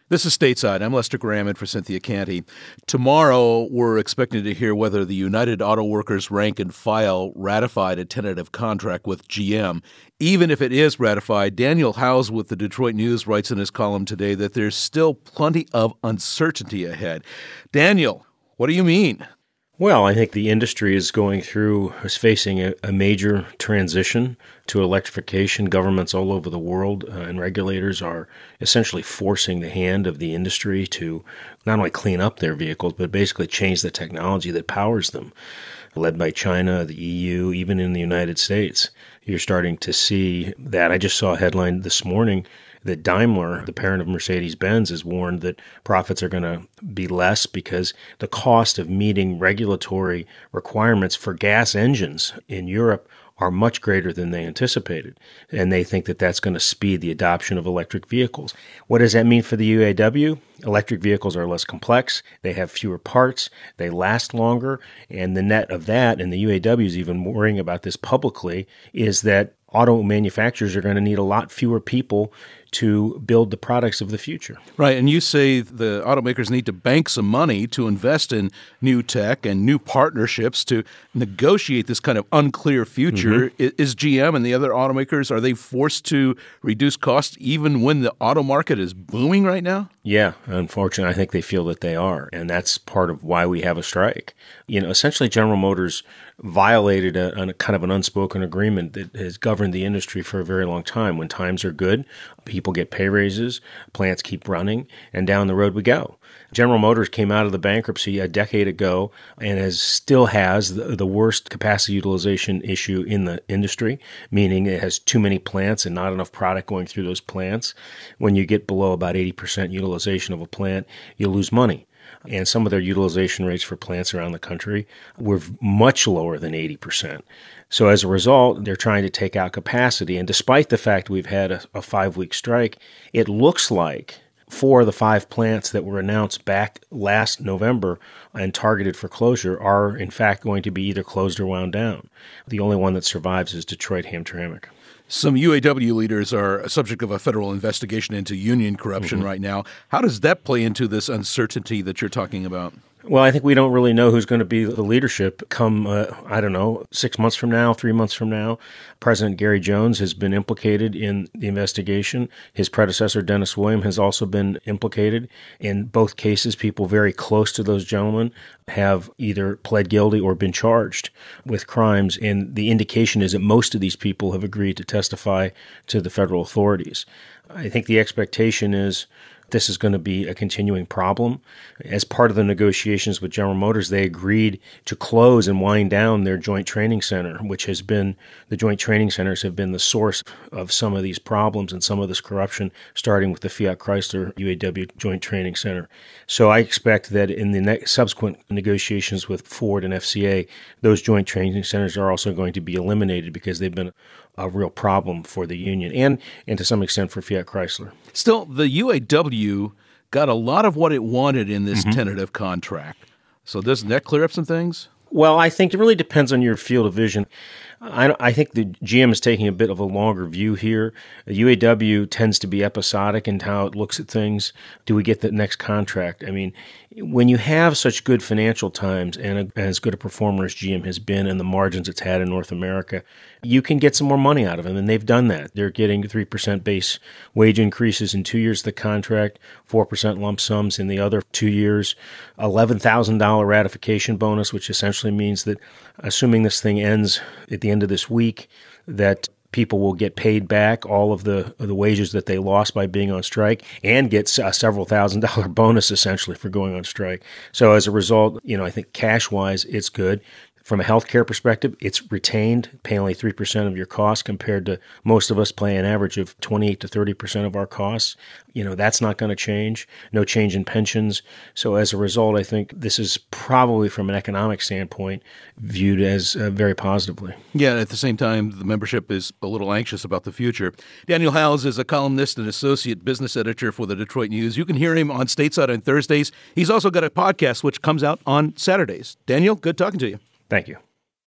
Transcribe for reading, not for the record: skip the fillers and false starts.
This is Stateside. I'm Lester Graham in for Cynthia Canty. Tomorrow, we're expecting to hear whether the United Auto Workers rank and file ratified a tentative contract with GM. Even if it is ratified, Daniel Howes with the Detroit News writes in his column today that there's still plenty of uncertainty ahead. Daniel, what do you mean? Well, I think the industry is facing a major transition to electrification. Governments all over the world and regulators are essentially forcing the hand of the industry to not only clean up their vehicles, but basically change the technology that powers them. Led by China, the EU, even in the United States, you're starting to see that. I just saw a headline this morning that Daimler, the parent of Mercedes-Benz, has warned that profits are going to be less because the cost of meeting regulatory requirements for gas engines in Europe are much greater than they anticipated. And they think that that's going to speed the adoption of electric vehicles. What does that mean for the UAW? Electric vehicles are less complex. They have fewer parts. They last longer. And the net of that, and the UAW is even worrying about this publicly, is that auto manufacturers are going to need a lot fewer people to build the products of the future. Right, and you say the automakers need to bank some money to invest in new tech and new partnerships to negotiate this kind of unclear future. Mm-hmm. Is GM and the other automakers, are they forced to reduce costs even when the auto market is booming right now? Yeah, unfortunately, I think they feel that they are, and that's part of why we have a strike. Essentially, General Motors violated a kind of an unspoken agreement that has governed the industry for a very long time. When times are good, people get pay raises, plants keep running, and down the road we go. General Motors came out of the bankruptcy a decade ago and still has the worst capacity utilization issue in the industry, meaning it has too many plants and not enough product going through those plants. When you get below about 80% utilization of a plant, you lose money. And some of their utilization rates for plants around the country were much lower than 80%. So as a result, they're trying to take out capacity. And despite the fact we've had a 5-week strike, it looks like 4 of the 5 plants that were announced back last November and targeted for closure are, in fact, going to be either closed or wound down. The only one that survives is Detroit Hamtramck. Some UAW leaders are a subject of a federal investigation into union corruption right now. How does that play into this uncertainty that you're talking about? Well, I think we don't really know who's going to be the leadership come, 6 months from now, 3 months from now. President Gary Jones has been implicated in the investigation. His predecessor, Dennis William, has also been implicated. In both cases, people very close to those gentlemen have either pled guilty or been charged with crimes. And the indication is that most of these people have agreed to testify to the federal authorities. I think the expectation is this is going to be a continuing problem. As part of the negotiations with General Motors, they agreed to close and wind down their joint training center, which has been, the joint training centers have been the source of some of these problems and some of this corruption, starting with the Fiat Chrysler UAW joint training center. So I expect that in the next subsequent negotiations with Ford and FCA, those joint training centers are also going to be eliminated because they've been a real problem for the union and to some extent for Fiat Chrysler. Still, the UAW got a lot of what it wanted in this tentative contract. So doesn't that clear up some things? Well, I think it really depends on your field of vision. I think the GM is taking a bit of a longer view here. The UAW tends to be episodic in how it looks at things. Do we get the next contract? I mean, when you have such good financial times and as good a performer as GM has been and the margins it's had in North America, you can get some more money out of them, and they've done that. They're getting 3% base wage increases in 2 years of the contract, 4% lump sums in the other 2 years, $11,000 ratification bonus, which essentially means that assuming this thing ends at the end of this week, that people will get paid back all of the wages that they lost by being on strike and get a several $1,000 bonus essentially for going on strike. So as a result, I think cash-wise, it's good. From a healthcare perspective, it's retained, pay only 3% of your costs compared to most of us pay an average of 28 to 30% of our costs. That's not going to change. No change in pensions. So as a result, I think this is probably from an economic standpoint viewed as very positively. Yeah, at the same time, the membership is a little anxious about the future. Daniel Howes is a columnist and associate business editor for the Detroit News. You can hear him on Stateside on Thursdays. He's also got a podcast which comes out on Saturdays. Daniel, good talking to you. Thank you.